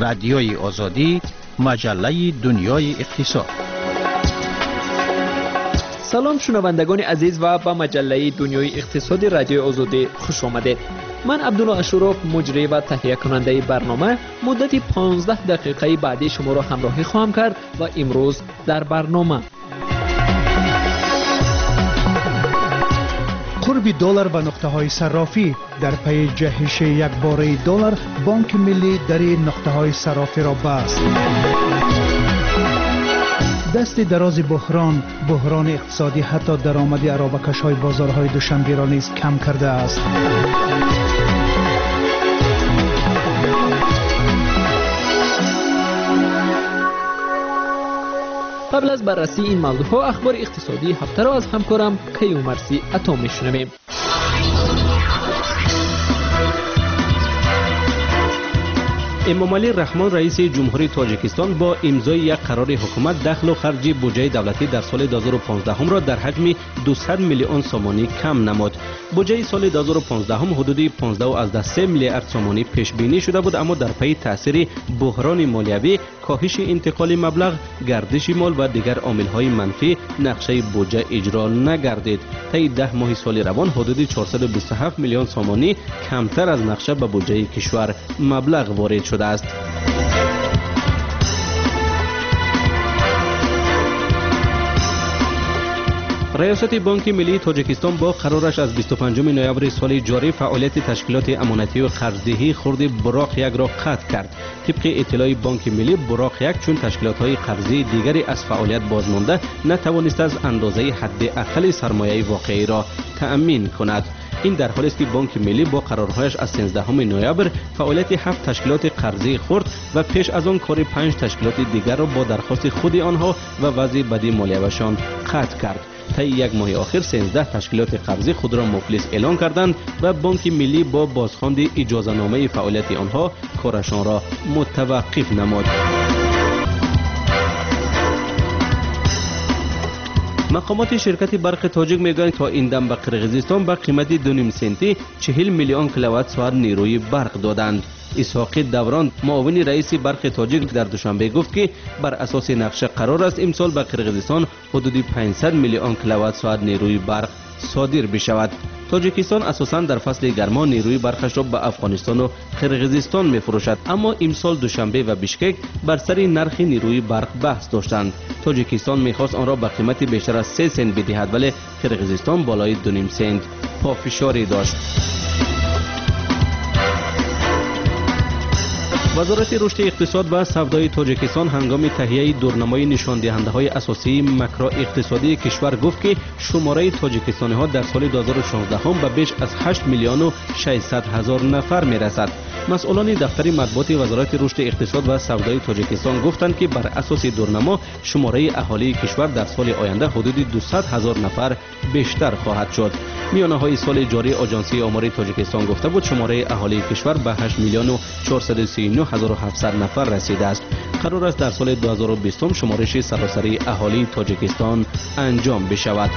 رادیوی آزادی، مجله دنیای اقتصاد. سلام شنوندگان عزیز و به مجله دنیای اقتصاد رادیوی آزادی خوش آمدید. من عبدالله اشرف مجری و تهیه کننده برنامه مدت 15 دقیقه بعدی شما را همراهی خواهم کرد و امروز در برنامه قرب دلار به نقطه‌های صرافی در پی جهش یکباره دلار، بانک ملی در نقطه‌های صرافی را بست. دست دراز بحران اقتصادی حتی درآمد ارابکش‌های بازارهای دوشنبه را نیز کم کرده است. قبل از بررسی این موضوعها اخبار اقتصادی هفته را از همکارم کیومرثی عطا میشنویم. امامعلی رحمان رئیس جمهوری تاجیکستان با امضای یک قرار حکومت دخل و خرج بودجه دولتی در سال 2015 را در حجم 200 میلیون سومانی کم نمود. بودجه سال 2015 حدود 15.3 میلیارد سومانی پیش بینی شده بود، اما در پی تاثیر بحران مالیوی، کاهش انتقال مبلغ، گردش مال و دیگر عامل‌های منفی نقشه بودجه اجرا نگردید. طی 10 ماه سال روان حدود 427 میلیون سومانی کمتر از نقشه به بودجه کشور مبلغ وارد شده است. ریاست بانک ملی تاجیکستان با قرارش از 25 نوامبر سال جاری فعالیت تشکیلات امانتی و قرضدهی خرد براق یک را قطع کرد. طبق اطلاع بانک ملی، براق یک چون تشکیلات‌های قرضی دیگری از فعالیت بازمانده نتوانست از اندازه حداقل سرمایه واقعی را تأمین کند. این در حالی است که بانک ملی با قرارهایش از 13 نوامبر فعالیت 7 تشکیلات قرضی خرد و پیش از آن کار 5 تشکیلات دیگر را با درخواست خود آنها و وضع بدی مالیویشان قطع کرد. طی یک ماه آخر 13 تشکیلات قرضی خود را مفلس اعلان کردند و بانک ملی با بازخواند اجازه‌نامه فعالیت آنها کارشان را متوقف نمود. مقامات شرکت برق تاجیک میگویند تا این دم به قرقیزستان به قیمت 2.5 سنتی 40 میلیون کیلووات ساعت نیروی برق دادند. اسحاق دوران معاون رئیس برق تاجیک در دوشنبه گفت که بر اساس نقشه قرار است امسال به قرقیزستان حدود 500 میلیون کیلووات ساعت نیروی برق صادر بشود. تاجیکستان اساساً در فصل گرما نیروی برقش را به افغانستان و قرقیزستان می‌فروشد، اما امسال دوشنبه و بیشکک بر سر نرخ نیروی برق بحث داشتند. تاجیکستان می‌خواست آن را به قیمت بیشتر از 3 سنت بدهد، ولی قرقیزستان بالای 2.5 سنت پافشاری داشت. وزارت رشد اقتصاد و سودای تاجیکستان هنگام تهیه دورنمای نشان دهنده‌های اساسی ماکرو اقتصادی کشور گفت که شماره تاجیکستانی‌ها در سال 2016 به بیش از 8 میلیون و 600 هزار نفر می‌رسد. مسئولان دفتر مطبوعات وزارت رشد اقتصاد و سودای تاجیکستان گفتند که بر اساس دورنما شماره اهالی کشور در سال آینده حدود 200 هزار نفر بیشتر خواهد شد. میانه‌های سال جاری آژانسی آمار تاجیکستان گفته بود شماره اهالی کشور به 8 میلیون و 439 هزار و 700 نفر رسیده است. قرار است در سال 2020 شمارش سراسری اهالی تاجیکستان انجام بشود.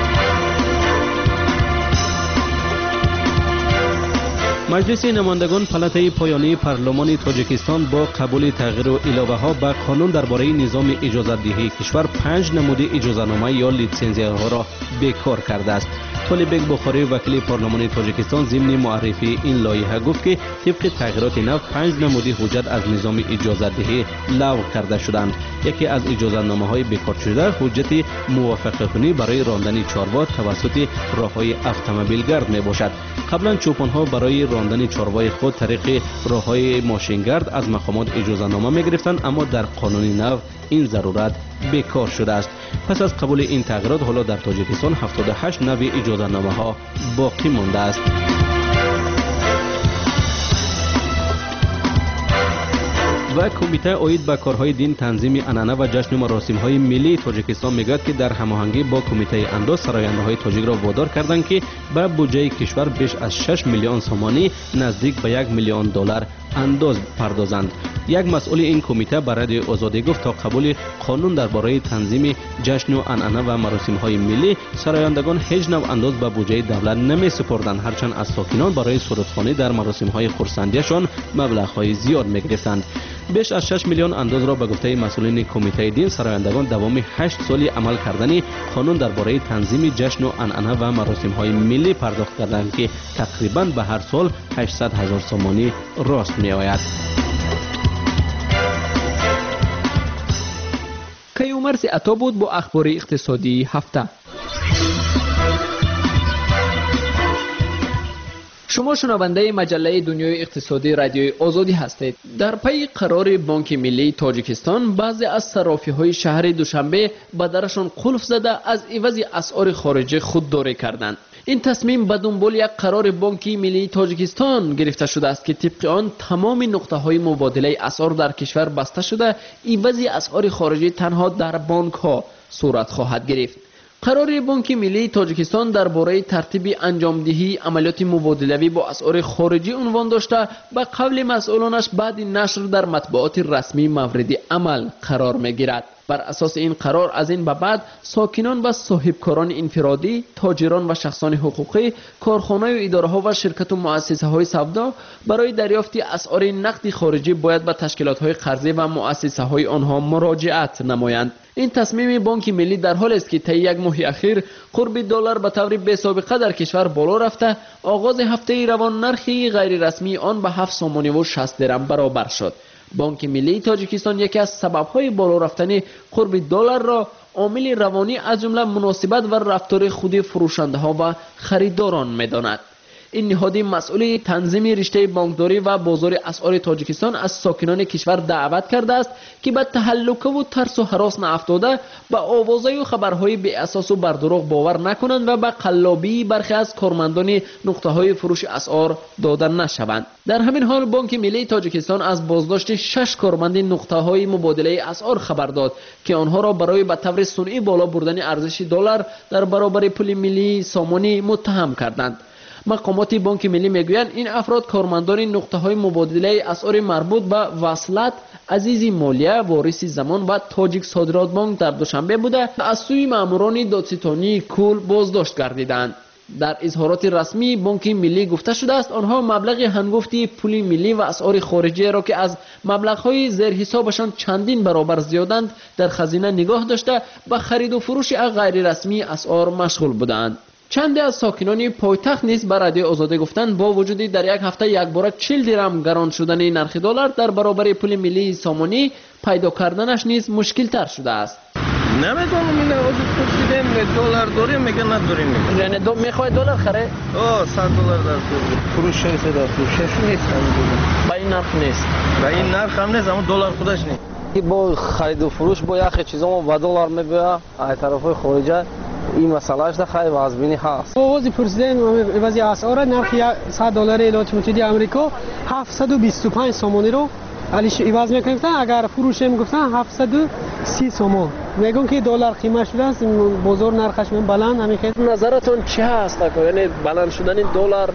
مجلس نمایندگان پلته پایانی پارلمان تاجیکستان با قبول تغییر و علاوه‌ها به قانون درباره نظام اجازه‌دهی کشور 5 نمود اجازه‌نامه یا لیسانس‌ها را بیکار کرده است. طالب بخاری وکیل پارلمان تاجیکستان ضمن معرفی این لایحه گفت که طبق تغییرات نو 5 نمود حجت از نظام اجازه‌دهی لغو کرده شدند. یکی از اجازه‌نامه‌های بیکار شده حجت موافقت‌کنی برای راندن چاروا توسط راه‌های اتومبیلگرد میباشد. قبلا چوپان‌ها برای راندن چاروای خود طریق راه‌های ماشینگرد از مقامات اجازه‌نامه می‌گرفتند، اما در قانون نو این ضرورت بیکار شده است. پس از قبول این تغییرات حالا در تاجیکستان 78 نوع اجازه‌نامه‌ها باقی مانده است. و کمیته عاید به کارهای دین تنظیم عنعنه و جشن و مراسم‌های ملی تاجیکستان میگوید که در هماهنگی با کمیته انداز سراینده‌های تاجیک را وادار کردند که به بودجه کشور بیش از 6 میلیون سومانی نزدیک به 1 میلیون دلار انداز پردازند. یک مسئول این کمیته به رادیو آزادی گفت تا قبول قانون درباره تنظیم جشن و عنعنه و مراسم‌های ملی سرایندگان هیچ نوع انداز به بودجه دولت نمی‌سپردند، هرچند از ساکنان برای سرودخوانی در مراسم‌های خرسندیشان مبلغ‌های زیاد می‌گرفتند. بیش از 6 میلیون اندوز را به گفته مسئولین کمیته دین سرایندگان دوام 8 سالی عمل کردن قانون درباره تنظیم جشن و عنعنه و مراسم‌های ملی پرداخت کردند که تقریباً به هر سال 800,000 سومانی راست می‌آید. کیومرث عطا بود با اخبار اقتصادی هفته. شما شنونده مجله دنیای اقتصادی رادیوی آزادی هستید. در پی قرار بانک ملی تاجیکستان بعضی از صرافی‌های شهر دوشنبه به درشان قلف زده از عوض اسعار خارجی خودداری کردند. این تصمیم به دنبال یک قرار بانک ملی تاجیکستان گرفته شده است که طبق آن تمام نقطه‌های مبادله اسعار در کشور بسته شده، عوض اسعار خارجی تنها در بانک‌ها صورت خواهد گرفت. قرار بانک ملی تاجیکستان درباره ترتیب انجامدهی عملیات مبادله‌ای با اسعار خارجی عنوان داشته، به قول مسئولانش بعد نشر در مطبوعات رسمی مورد عمل قرار می‌گیرد. بر اساس این قرار از این به بعد ساکنان و صاحبکاران انفرادی، تاجران و شخصان حقوقی، کارخانه‌های و اداره‌ها و شرکت و مؤسسه‌های سودا برای دریافت اسعار نقد خارجی باید به تشکیلات‌های قرضه و مؤسسه‌های آنها مراجعت نمایند. این تصمیم بانک ملی در حالی است که طی یک ماه اخیر قرب دلار به طور بی‌سابقه در کشور بالا رفته، آغاز هفته روان نرخی غیر رسمی آن به 7 سومانی و 60 درم برابر شد. بانک ملی تاجیکستان یکی از سبب‌های بالا رفتن قرب دلار را عامل روانی از جمله مناسبت و رفتار خود فروشنده‌ها و خریداران می‌داند. این نهاد مسئول تنظیم رشته بانکداری و بازار اسعار تاجیکستان از ساکنان کشور دعوت کرده است که به تهلکه و ترس و هراس نیفتاده، به آوازهای و خبرهای بی اساس و بر دروغ باور نکنند و به قلابی برخی از کارمندان نقطه‌های فروش اسعار داده نشوند. در همین حال بانک ملی تاجیکستان از بازداشت 6 کارمند نقطه‌های مبادله اسعار خبر داد که آنها را برای به طور صنعی بالا بردن ارزش دلار در برابر پول ملی سامانی متهم کردند. مقامات بانک ملی میگویند این افراد کارمندان نقطه‌های مبادله اسعار مربوط به وصلت، عزیزی مالیه، وارث زمان و تاجیک صادرات بانک در دوشنبه بوده از سوی ماموران دادستانی کل بازداشت گردیدند. در اظهارات رسمی بانک ملی گفته شده است آنها مبلغ هنگفتی پول ملی و اسعار خارجی را که از مبلغ‌های زیر حسابشان چندین برابر زیادند در خزینه نگاه داشته به خرید و فروش غیر رسمی اسعار مشغول بودند. چند از ساکنان پایتخت نیز به رادیو آزادی گفتند با وجود در یک هفته یک بار 40 درم گران شدن نرخ دلار در برابر پول ملی سامانی پیدا کردنش نیز مشکل تر شده است. نمیدونم این آواز پرسیدیم دلار داریم میگن نداریم میگن. یعنی میخوای دلار خره؟ $100 در فروش در فروشش نیست. با این نرخ نیست. با این نرخ هم نیست اما دلار خودش نیست. با خرید و فروش با یخ چیزا ما با دلار میبیا از طرفای خارجه این مسئلهش ده خیلی وازبینی هست. آواز پرسیدن وضعی اسعار نرخ $100 ایالات متحده آمریکا 725 سومانی رو علیش عوض میکنن، اگر فروش میگفتن 730 سومون. میگن که دلار قیمت شده است، بازار نرخش بلند همیشه. نظرتون چی هست؟ یعنی بلند شدن این دلار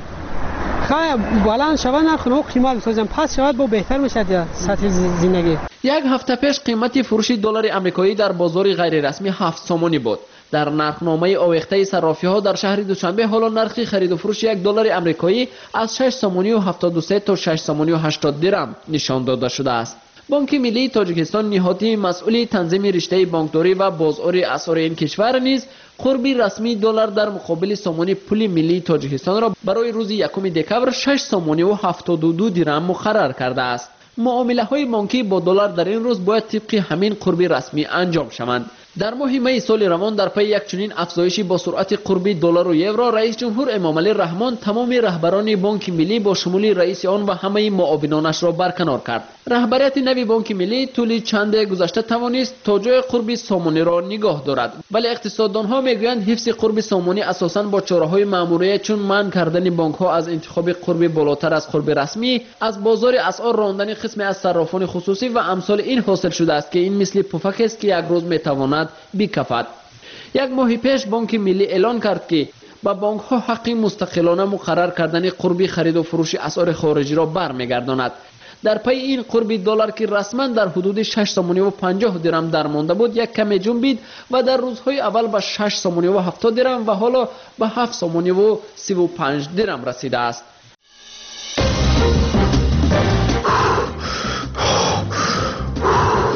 خیلی بلند شود نرخ رو قیمت بسازن پس شود با بهتر میشد یا سطح زندگی. یک هفته پیش قیمت فروش دلار آمریکایی در بازار غیر رسمی 7 سومانی بود. در نرخنامه آویخته صرافی‌ها در شهر دوشنبه حالا نرخ خرید و فروش یک دلار آمریکایی از 6 سومانی و 73 تا 6 سومانی و 80 درم نشان داده شده است. بانک ملی تاجیکستان نهاد مسئول تنظیم رشته بانکداری و بازار اسعار این کشور نیز قربی رسمی دلار در مقابل سومانی پول ملی تاجیکستان را برای روز 1 دکبر 6 سومانی و 72 درم مقرر کرده است. معامله‌های بانکی با دلار در این روز باید طبق همین قربی رسمی انجام شوند. در ماه می سال روان در پی یک چنین افزایشی با سرعت قربی دلار و یورو، رئیس جمهور امامعلی رحمان تمام رهبران بانک ملی با شمول رئیس آن و همه معاونانش را برکنار کرد. رهبریت نوی بانک ملی طول چند گذشته توانست تا جای قربی سامانی را نگاه دارد، ولی اقتصاددانها میگویند حفظ قربی سامانی اساساً با چاره‌های ماموریت چون منع کردن بانک‌ها از انتخاب قربی بالاتر از قربی رسمی، از بازار اسعار راندن قسمی از صرافان خصوصی و امثال این حاصل شده است که این مثل پفک است که یک روز میتواند بکفد. یک ماه پیش بانک ملی اعلان کرد که با بانک ها حق مستقلانه مقرر کردن قربی خرید و فروش اسعار خارجی را برمیگرداند. در پی این قربی دلار که رسما در حدود 6 سومانی و 50 درم درمانده بود یک کمی جنبید و در روزهای اول به 6 سومانی و 70 درم و حالا به 7 سومانی و 35 درم رسیده است.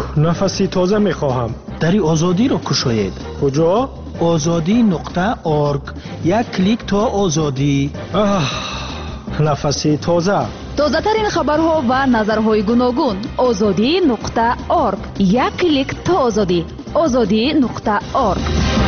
نفسی تازه میخواهم. دری آزادی را کشایید. کجا؟ azadi.org. یک کلیک تا آزادی. نفسی تازه. تازه ترین خبرها و نظرهای گوناگون. azadi.org. یک کلیک تا آزادی. azadi.org.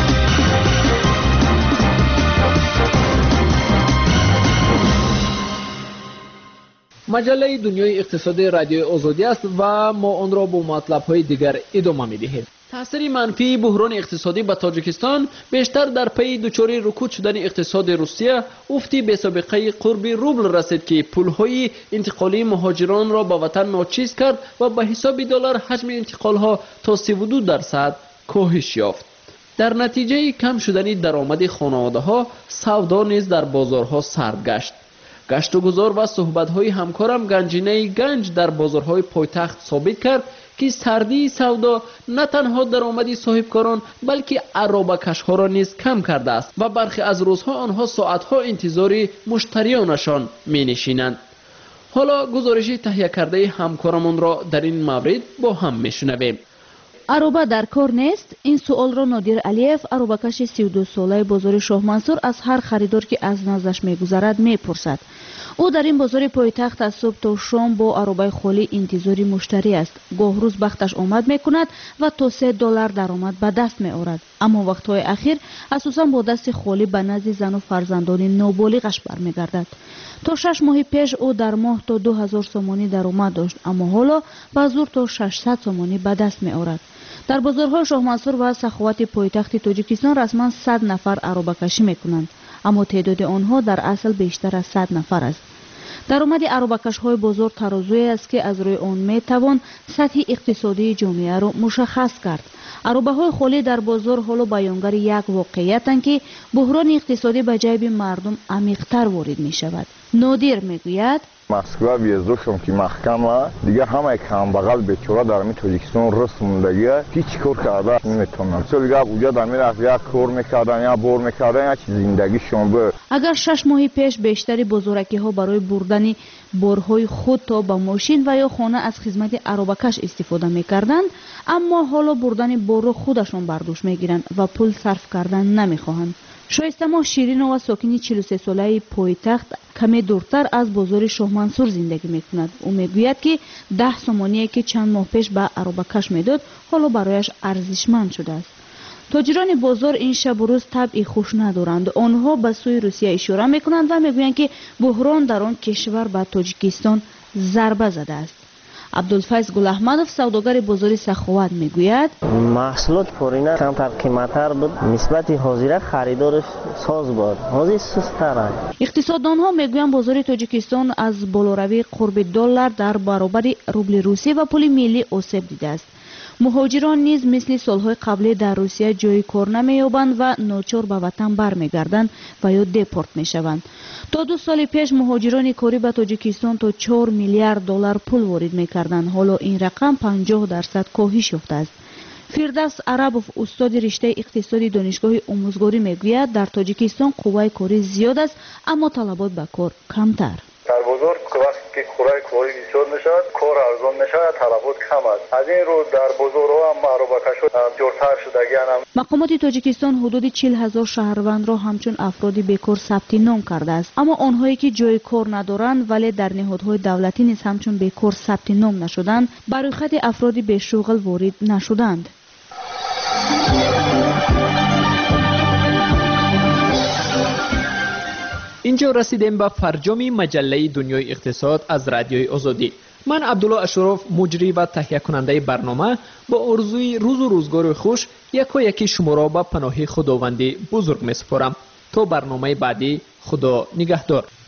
مجله دنیای اقتصادی رادیو آزادی است و ما آن را با مطلب‌های دیگر ادامه می‌دهیم. تاثیر منفی بحران اقتصادی به تاجیکستان بیشتر در پی دچاری رکود شدن اقتصاد روسیه افتی به سابقه قرب روبل رسید که پول‌های انتقالی مهاجران را به وطن ناچیز کرد و به حساب دلار حجم انتقال‌ها تا 32% کاهش یافت. در نتیجه کم شدن درآمد خانواده‌ها، سودا نیز در بازارها سرد گشت. گشت و گذار و صحبت‌های همکارم گنجینه گنج در بازارهای پایتخت ثابت کرد که سردی سودا نه تنها درآمد صاحبکاران بلکه عرابه‌کش‌ها را نیز کم کرده است و برخی از روزها آنها ساعت‌ها انتظار مشتریانشان می‌نشینند. حالا گزارش تهیه کرده همکارمان را در این مورد با هم می‌شنویم. عروبه در کار نیست؟ این سوال را نادر علیف، عروبه‌کش 32 ساله بازار شاه منصور از هر خریدار که از نزدش می‌گذرد می‌پرسد. او در این بازار پایتخت از صبح تا شام با عروبه خالی انتظاری مشتری است. گاه روز بختش آمد می‌کند و تا $3 درآمد به دست می‌آورد. اما وقت‌های اخیر اساساً با دست خالی به نزد زن و فرزندان نابالغش برمیگردد. تا 6 ماه پیش او در ماه تا 2000 سومانی درآمد داشت، اما حالا به زور تا 600 سومانی به دست می‌آورد. در بازارهای شاه منصور و سخاوت پایتخت تاجیکستان رسما 100 نفر عروبه کشی می‌کنند، اما تعداد آنها در اصل بیشتر از 100 نفر است. درآمد عروبه‌کش‌های بازار ترازویی است که از روی آن می‌توان سطح اقتصادی جامعه را مشخص کرد. عروبه‌های خالی در بازار حالا بیانگر یک واقعیتند که بحران اقتصادی به جیب مردم عمیق‌تر وارد می‌شود. نادر می‌گوید مسکو ویزاشون که محکمه دیگه همه کم بغل بیچاره در می تاجیکستان رسم موندگیه هیچ کار کرده نمیتونن. سال دیگه اونجا در میرفت یک کار میکردن یا بور میکردن یا چیز زندگیشون بود. اگر 6 ماه پیش بیشتری بازارکی‌ها برای بردن بارهای خود تا به ماشین و یا خانه از خدمت عروبه‌کش استفاده میکردند، اما حالا بردن بار را خودشون برداشت میگیرند و پول صرف کردن نمیخواهند. شایسته‌ما شیرینو و ساکنی 43 ساله پایتخت کمی دورتر از بازار شاه منصور زندگی میکند. او میگوید که 10 سومانی که چند ماه پیش به عروبه‌کش میداد حالا برایش ارزشمند شده است. تاجران بازار این شب و روز طبع خوش ندارند. آنها به سوی روسیه اشاره میکنند و میگویند که بحران در آن کشور به تاجیکستان ضربه زده است. عبدالفیض گل احمدов سوداگر بازار سخاوت میگوید محصولات فورینه کمتر قیمتتر بود، نسبت حاضره خریدارش ساز بود، حاضر سست‌تر است. اقتصاددانها میگویند بازار تاجیکستان از بالاروی قرب $، در برابر روبل روسی و پول ملی آسیب دیده است. مهاجران نیز مثل سالهای قبلی در روسیه جای کار نمی‌یابند و ناچار به وطن برمیگردند و یا دپورت میشوند. تا 2 سال پیش مهاجران کاری به تاجیکستان تا $4 میلیارد پول وارد می‌کردند. حالا این رقم 50% کاهش یافته است. فردوس عربوف استاد رشته اقتصادی دانشگاه آموزگاری میگوید در تاجیکستان قوه کاری زیاد است اما طلبات به کار کمتر. در بازار وقتی که قوه کاری زیاد میشود کار ارزان میشود، طلبات کم است. از این رو در بازارها هم عروبه‌کش‌ها جورتر شدگی‌اند. مقامات تاجیکستان حدود 40,000 شهروند را همچون افراد بیکار ثبت نام کرده است، اما آنهایی که جای کار ندارند ولی در نهادهای دولتی نیز همچون بیکار ثبت نام نشدند برای خط افراد بیشغل وارد نشدند. اینجا رسیدیم به فرجام مجله دنیای اقتصاد از رادیوی آزادی. من عبدالله اشرف مجری و تهیه کننده برنامه با آرزوی روز و روزگار خوش یکی شما را به پناه خداوند بزرگ می‌سپارم. تا برنامه بعدی خدا نگهدار.